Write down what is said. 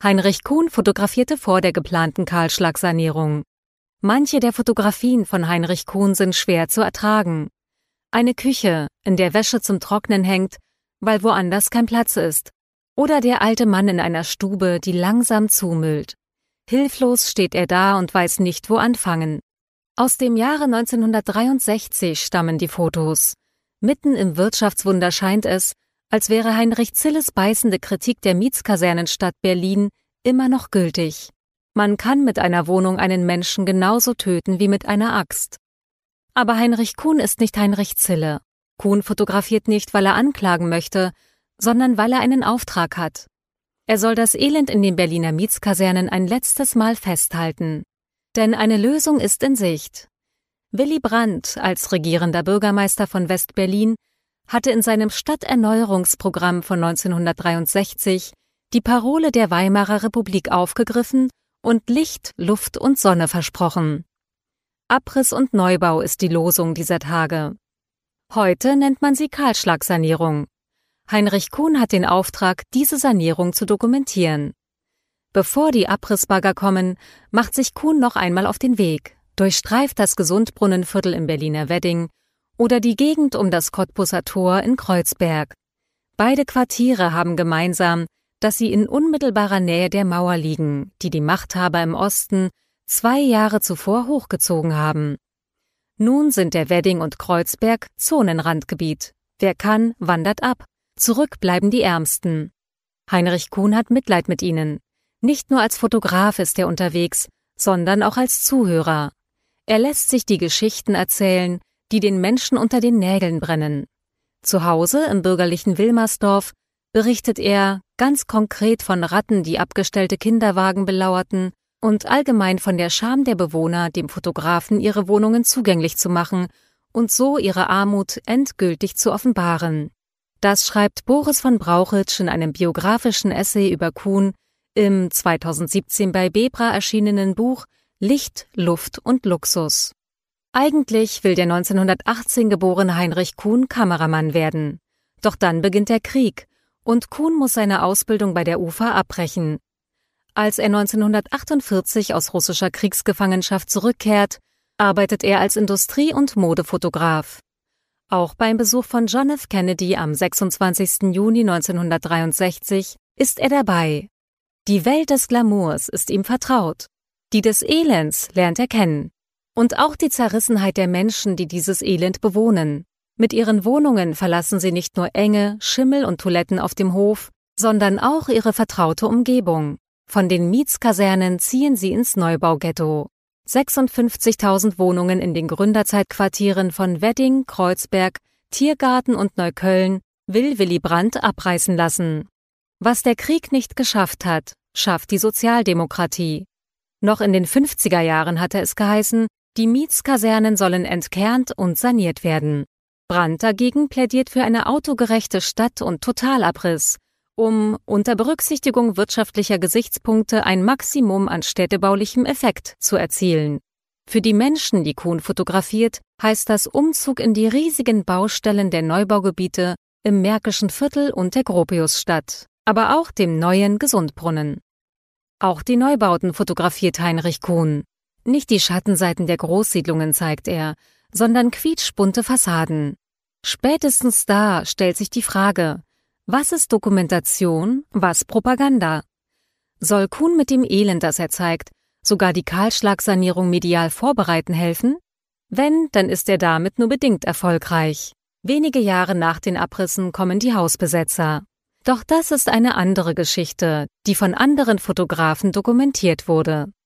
Heinrich Kuhn fotografierte vor der geplanten Kahlschlagsanierung. Manche der Fotografien von Heinrich Kuhn sind schwer zu ertragen. Eine Küche, in der Wäsche zum Trocknen hängt, weil woanders kein Platz ist. Oder der alte Mann in einer Stube, die langsam zumüllt. Hilflos steht er da und weiß nicht, wo anfangen. Aus dem Jahre 1963 stammen die Fotos. Mitten im Wirtschaftswunder scheint es, als wäre Heinrich Zilles beißende Kritik der Mietskasernenstadt Berlin immer noch gültig. Man kann mit einer Wohnung einen Menschen genauso töten wie mit einer Axt. Aber Heinrich Kuhn ist nicht Heinrich Zille. Kuhn fotografiert nicht, weil er anklagen möchte, sondern weil er einen Auftrag hat. Er soll das Elend in den Berliner Mietskasernen ein letztes Mal festhalten. Denn eine Lösung ist in Sicht. Willy Brandt, als regierender Bürgermeister von West-Berlin, hatte in seinem Stadterneuerungsprogramm von 1963 die Parole der Weimarer Republik aufgegriffen und Licht, Luft und Sonne versprochen. Abriss und Neubau ist die Losung dieser Tage. Heute nennt man sie Kahlschlagsanierung. Heinrich Kuhn hat den Auftrag, diese Sanierung zu dokumentieren. Bevor die Abrissbagger kommen, macht sich Kuhn noch einmal auf den Weg, durchstreift das Gesundbrunnenviertel im Berliner Wedding oder die Gegend um das Kottbusser Tor in Kreuzberg. Beide Quartiere haben gemeinsam, dass sie in unmittelbarer Nähe der Mauer liegen, die die Machthaber im Osten 2 Jahre zuvor hochgezogen haben. Nun sind der Wedding und Kreuzberg Zonenrandgebiet. Wer kann, wandert ab. Zurück bleiben die Ärmsten. Heinrich Kuhn hat Mitleid mit ihnen. Nicht nur als Fotograf ist er unterwegs, sondern auch als Zuhörer. Er lässt sich die Geschichten erzählen, die den Menschen unter den Nägeln brennen. Zu Hause im bürgerlichen Wilmersdorf berichtet er ganz konkret von Ratten, die abgestellte Kinderwagen belauerten, und allgemein von der Scham der Bewohner, dem Fotografen ihre Wohnungen zugänglich zu machen und so ihre Armut endgültig zu offenbaren. Das schreibt Boris von Brauchitsch in einem biografischen Essay über Kuhn im 2017 bei Bebra erschienenen Buch Licht, Luft und Luxus. Eigentlich will der 1918 geborene Heinrich Kuhn Kameramann werden. Doch dann beginnt der Krieg und Kuhn muss seine Ausbildung bei der UFA abbrechen. Als er 1948 aus russischer Kriegsgefangenschaft zurückkehrt, arbeitet er als Industrie- und Modefotograf. Auch beim Besuch von John F. Kennedy am 26. Juni 1963 ist er dabei. Die Welt des Glamours ist ihm vertraut. Die des Elends lernt er kennen. Und auch die Zerrissenheit der Menschen, die dieses Elend bewohnen. Mit ihren Wohnungen verlassen sie nicht nur Enge, Schimmel und Toiletten auf dem Hof, sondern auch ihre vertraute Umgebung. Von den Mietskasernen ziehen sie ins Neubaughetto. 56.000 Wohnungen in den Gründerzeitquartieren von Wedding, Kreuzberg, Tiergarten und Neukölln will Willy Brandt abreißen lassen. Was der Krieg nicht geschafft hat, schafft die Sozialdemokratie. Noch in den 50er Jahren hatte es geheißen, die Mietskasernen sollen entkernt und saniert werden. Brandt dagegen plädiert für eine autogerechte Stadt- und Totalabriss, um unter Berücksichtigung wirtschaftlicher Gesichtspunkte ein Maximum an städtebaulichem Effekt zu erzielen. Für die Menschen, die Kuhn fotografiert, heißt das Umzug in die riesigen Baustellen der Neubaugebiete im Märkischen Viertel und der Gropiusstadt, aber auch dem neuen Gesundbrunnen. Auch die Neubauten fotografiert Heinrich Kuhn. Nicht die Schattenseiten der Großsiedlungen zeigt er, sondern quietschbunte Fassaden. Spätestens da stellt sich die Frage: Was ist Dokumentation, was Propaganda? Soll Kuhn mit dem Elend, das er zeigt, sogar die Kahlschlagsanierung medial vorbereiten helfen? Wenn, dann ist er damit nur bedingt erfolgreich. Wenige Jahre nach den Abrissen kommen die Hausbesetzer. Doch das ist eine andere Geschichte, die von anderen Fotografen dokumentiert wurde.